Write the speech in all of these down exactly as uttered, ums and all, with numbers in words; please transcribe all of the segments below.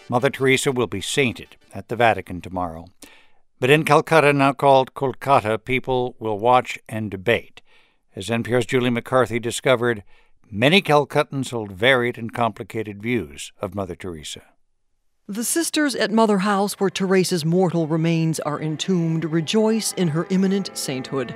Mother Teresa will be sainted at the Vatican tomorrow. But in Calcutta, now called Kolkata, people will watch and debate. As N P R's Julie McCarthy discovered, many Calcuttans hold varied and complicated views of Mother Teresa. The sisters at Mother House, where Teresa's mortal remains are entombed, rejoice in her imminent sainthood.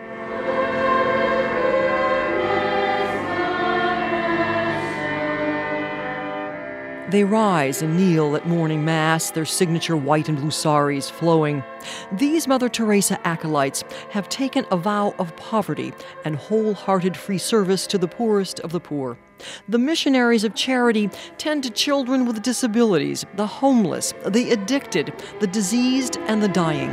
They rise and kneel at morning mass, their signature white and blue saris flowing. These Mother Teresa acolytes have taken a vow of poverty and wholehearted free service to the poorest of the poor. The missionaries of charity tend to children with disabilities, the homeless, the addicted, the diseased, and the dying.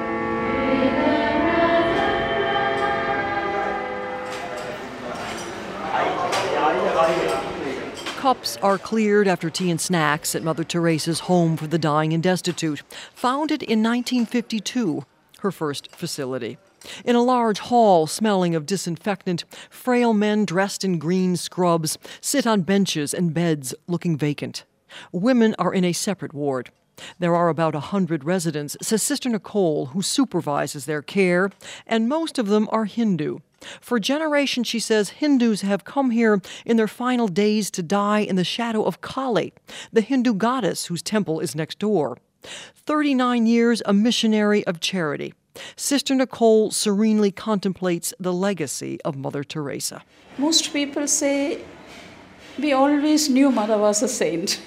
Cups are cleared after tea and snacks at Mother Teresa's Home for the Dying and Destitute, founded in nineteen fifty-two, her first facility. In a large hall smelling of disinfectant, frail men dressed in green scrubs sit on benches and beds looking vacant. Women are in a separate ward. There are about a hundred residents, says Sister Nicole, who supervises their care, and most of them are Hindu. For generations, she says, Hindus have come here in their final days to die in the shadow of Kali, the Hindu goddess whose temple is next door. thirty-nine years a missionary of charity. Sister Nicole serenely contemplates the legacy of Mother Teresa. Most people say, we always knew Mother was a saint,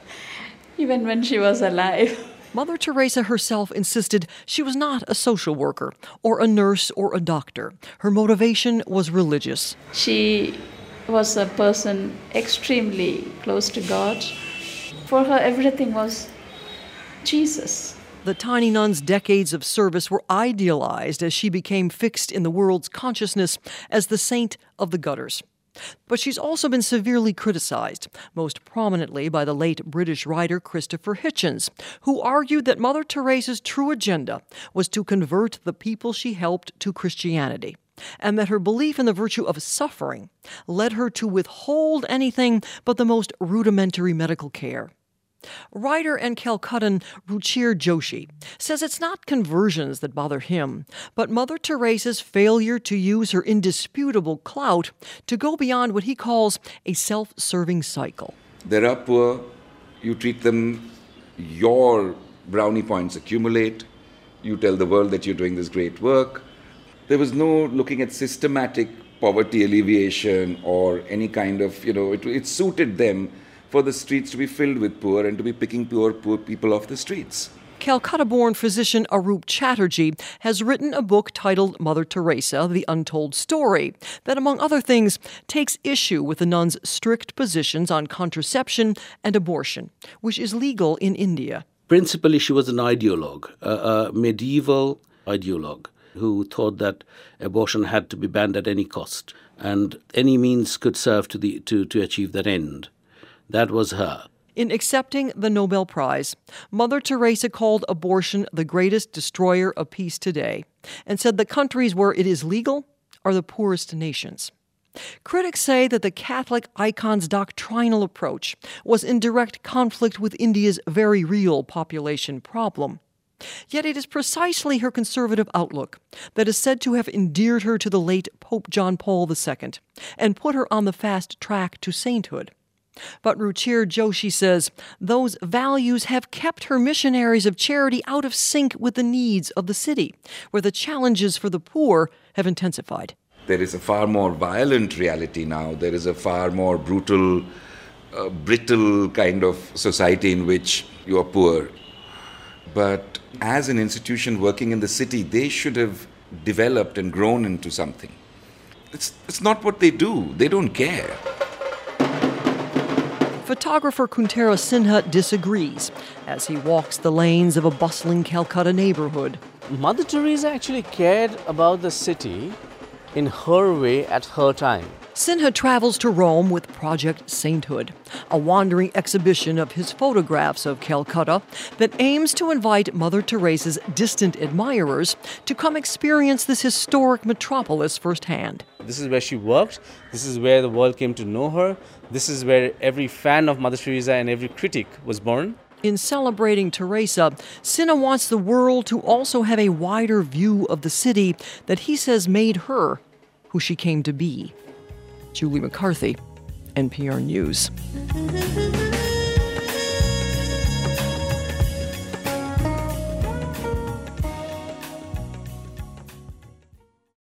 even when she was alive. Mother Teresa herself insisted she was not a social worker or a nurse or a doctor. Her motivation was religious. She was a person extremely close to God. For her, everything was Jesus. The tiny nun's decades of service were idealized as she became fixed in the world's consciousness as the saint of the gutters. But she's also been severely criticized, most prominently by the late British writer Christopher Hitchens, who argued that Mother Teresa's true agenda was to convert the people she helped to Christianity, and that her belief in the virtue of suffering led her to withhold anything but the most rudimentary medical care. Writer and Calcuttan Ruchir Joshi says it's not conversions that bother him, but Mother Teresa's failure to use her indisputable clout to go beyond what he calls a self-serving cycle. There are poor, you treat them, your brownie points accumulate, you tell the world that you're doing this great work. There was no looking at systematic poverty alleviation or any kind of, you know, it, it suited them for the streets to be filled with poor and to be picking poor, poor people off the streets. Calcutta-born physician Arup Chatterjee has written a book titled Mother Teresa, The Untold Story, that, among other things, takes issue with the nun's strict positions on contraception and abortion, which is legal in India. Principally, she was an ideologue, a, a medieval ideologue, who thought that abortion had to be banned at any cost, and any means could serve to, the, to, to achieve that end. That was her. In accepting the Nobel Prize, Mother Teresa called abortion the greatest destroyer of peace today and said the countries where it is legal are the poorest nations. Critics say that the Catholic icon's doctrinal approach was in direct conflict with India's very real population problem. Yet it is precisely her conservative outlook that is said to have endeared her to the late Pope John Paul the Second and put her on the fast track to sainthood. But Ruchir Joshi says those values have kept her missionaries of charity out of sync with the needs of the city, where the challenges for the poor have intensified. There is a far more violent reality now. There is a far more brutal, uh, brittle kind of society in which you are poor. But as an institution working in the city, they should have developed and grown into something. It's, it's not what they do. They don't care. Photographer Kuntera Sinha disagrees as he walks the lanes of a bustling Calcutta neighborhood. Mother Teresa actually cared about the city in her way at her time. Sinha travels to Rome with Project Sainthood, a wandering exhibition of his photographs of Calcutta that aims to invite Mother Teresa's distant admirers to come experience this historic metropolis firsthand. This is where she worked. This is where the world came to know her. This is where every fan of Mother Teresa and every critic was born. In celebrating Teresa, Sinha wants the world to also have a wider view of the city that he says made her who she came to be. Julie McCarthy, N P R News.